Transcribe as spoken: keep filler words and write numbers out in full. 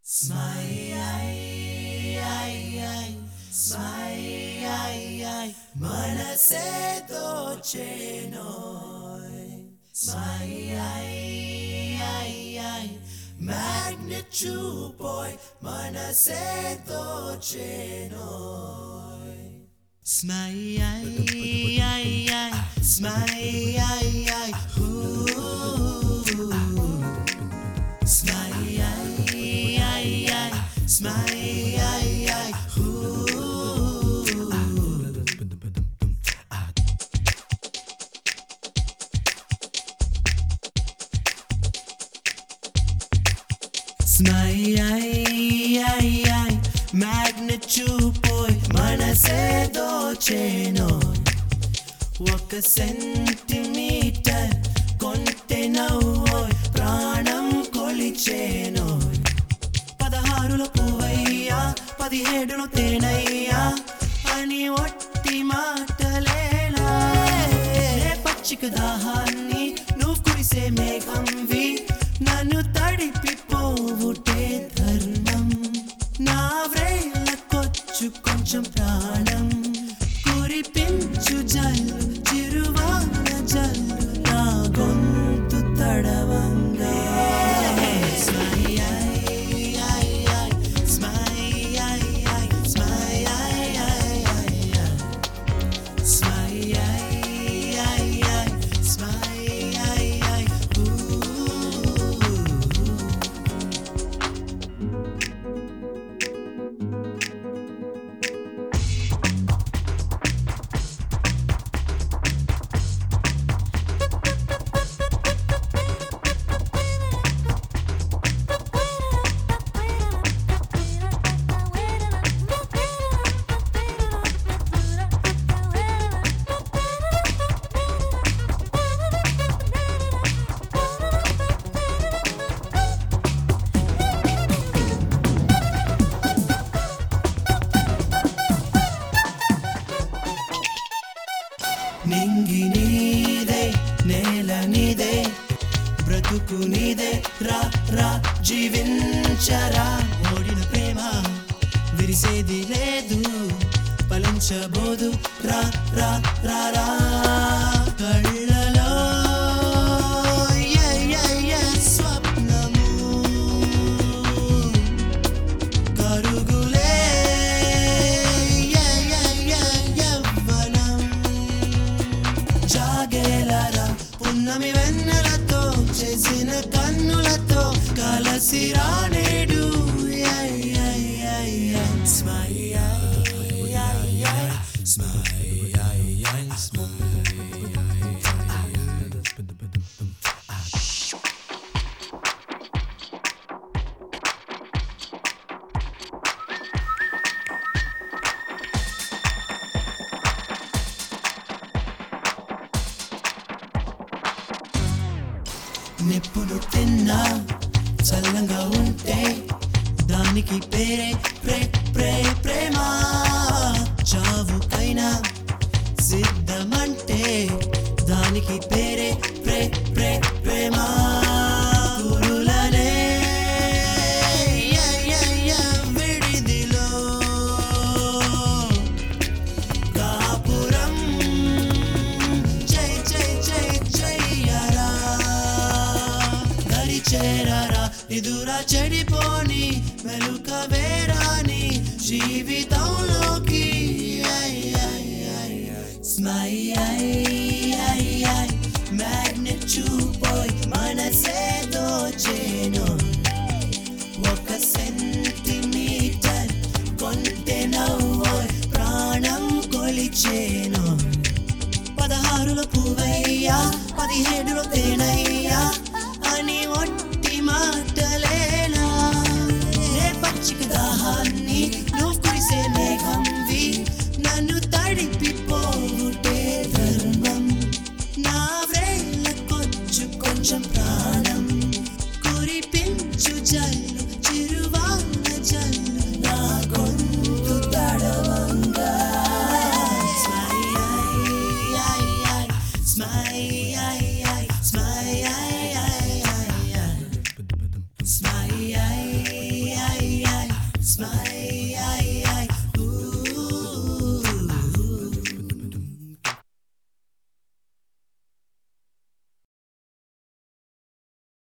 Smile, smile, మనసే దోచెనోయ్. Smile, magnet చూపోయ్ మనసే దోచెనోయ్. Smile, smile, Smile, Smile, magnet చూపోయ్ మనసే దోచెనోయ్. ఒక సెంటీమీటర్ కొంటె నవ్వోయ్ ప్రాణం కొలిచేనోయ్. పదహారులో పువ్వయ్యా పదిహేడులో తేనయ్యా అని ఒట్టి మాటలేలా. పచ్చిక దాహాన్ని నువ్వు కురిసే మేఘంవి నన్ను తడిపిపోవుటే ధర్మం. నా వ్రేళ్ళకొచ్చు కొంచెం ప్రాణం కురిపించు జల్లు చిరువాన జల్లు నా గొంతు తడవంగా. నింగి నీదే నేల నీదే బ్రతుకు నీదే రా రా జీవించరా. ఓడిన ప్రేమ విరిసేది లేదు ఫలించబోదు రా రా రా రా. కళ్ళలో స్వప్నము కరుగులే యవ్వనం. జాగేలరా పున్నమి వెన్నెలతో చేసిన కన్నులతో కలసిరా నేడు. నిప్పులు తిన్నా చల్లంగా ఉంటే దానికి పేరే ప్రే ప్రే ప్రేమ. చావుకైనా సిద్ధమంటే దానికి పేరే ప్రే ప్రే ప్రేమ. గురులనే విడిదిలో కాపురం జై జై జై జయ్యరా. చేరరా ఎదురా చెడిపోని మెలుక వేరాని జీవితంలోకి. స్మైల్ మ్యాగ్నెట్ చూపోయ్ మనసే దోచెనోయ్. ఒక సెంటీమీటర్ కొంటె నవ్వోయ్ ప్రాణం కొలిచేనోయ్. పదహారులో పువ్వయ్యా పదిహేడులో తేనయ్యా అని ఒట్టి మాటలేలా. ఏ పచ్చిక దాహాన్ని నువ్వు కురిసే మేఘంవి నన్ను తడిపిపోవుటే ధర్మం. నా వ్రేళ్ళకొచ్చు కొంచెం ప్రాణం కురిపించు జల్లు చిరువాన జల్లు నా గొంతు తడవంగా. Smile, smile, smile, smile. I I smile